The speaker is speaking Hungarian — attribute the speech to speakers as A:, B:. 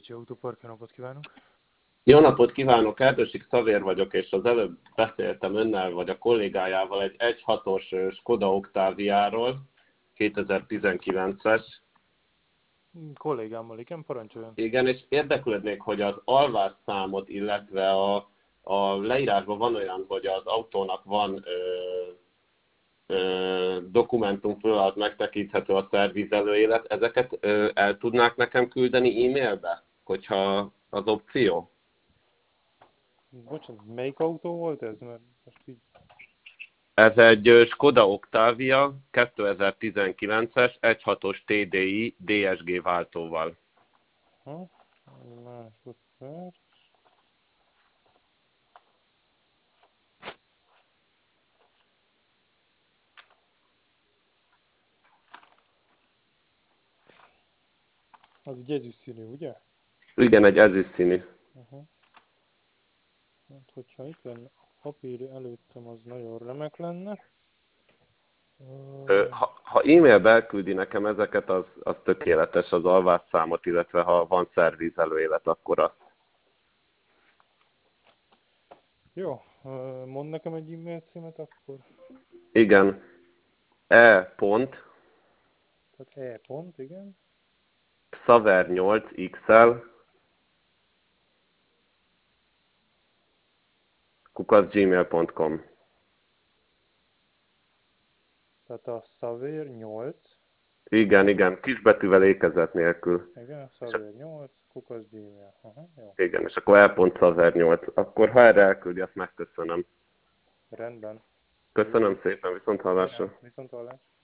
A: Pécsi Autópark, jó napot kívánok!
B: Jó napot kívánok, Erdősik Szavér vagyok, és az előbb beszéltem önnel, vagy a kollégájával egy 1.6-os Skoda Octaviáról, 2019-es.
A: Kollégámmal, igen, parancsoljon.
B: Igen, és érdeklődnék, hogy az alvásszámot, illetve a leírásban van olyan, hogy az autónak van dokumentum föl alatt megtekinthető a szervizelőélet. Ezeket el tudnák nekem küldeni e-mailbe, hogyha az opció?
A: Bocsánat, melyik autó volt ez? Mert most így...
B: Ez egy Skoda Octavia 2019-es 1.6-os TDI DSG váltóval.
A: Ha? Másodperc. Az egy ezüst színű, ugye?
B: Igen, egy ezüst színű.
A: Hát, hogyha itt lenne a papír előttem, az nagyon remek lenne.
B: Ha e-mailbe elküldi nekem ezeket, az tökéletes, az alvásszámot, illetve ha van szervizelőélet, akkor azt.
A: Jó, mond nekem egy e-mail címet akkor.
B: Igen, e. Pont,
A: Tehát E pont, igen.
B: Xaver 8XL, @gmail.com.
A: Tehát a Szavér 8.
B: Igen, kisbetűvel ékezet nélkül.
A: Igen, Szavér 8, kukac Gmail. Aha, jó.
B: Igen, és akkor e.xaver 8. Akkor ha erre elküldi, azt megköszönöm.
A: Rendben.
B: Köszönöm szépen, viszont hallásra.
A: Viszont hallás.